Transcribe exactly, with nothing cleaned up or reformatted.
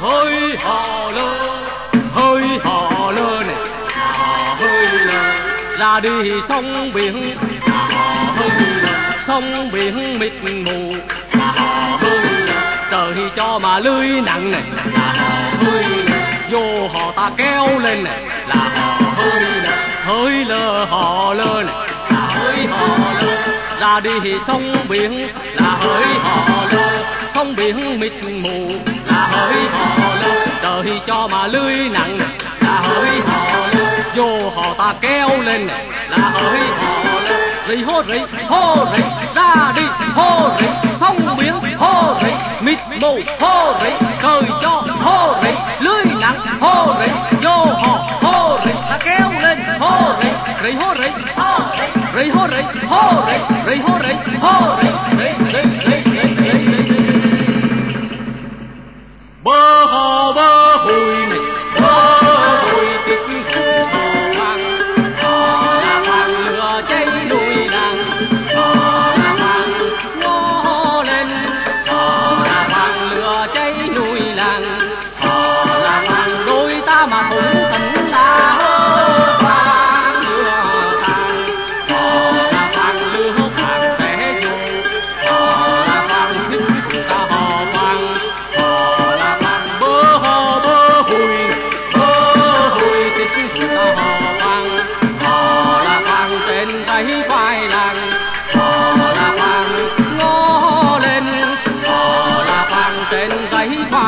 hơi hò lơ, hơi hò lơ này là hò hơi lơ. Ra đi sông biển là hò hơi lơ, sông biển mịt mù là hò hơi lơ. Trời cho mà lưới nặng này là hò hơi lơ, vô hò ta kéo lên này là hò hơi lơ, hơi lơ hò lơ này là hơi hò lơ. Ra đi sông biển là hơi hò lơ, sông biển mịt mù là hơi hò lơ. Trời cho mà lưới nặng này là hơi hò lơ, vô hò ta kéo lên này là hơi hò lơ. Rì hô rì hô rì, ra đi hô rì, sông biển hô rì, mịt mù hô rì. Trời cho hô rì, lưới nặng hô rì, vô hò hô rì, ta kéo lên hô rì. Rì hô rì hô rì, rì hô rì hô rì, rì hô rì hô rì, rì rì rì rì rì rì. Bơ hò bơ hùi này, bơ hùi xịt hù hò vang, hò là vang lửa cháy núi nàng, hò là vang ngó lên, hò là vang lửa cháy núi làng, hò là vang đôi ta mà cũng tỉnh là hơ vang lửa tàn, hò là vang lửa tàn sẽ dùng, hò là vang xịt ta hò vang, hò là vang bơ hò bơ hùi, bơ hùi xịt ta hò vang, hò là vang trên tay vai làng, hò là vang ngó lên, hò là vang trên tay vai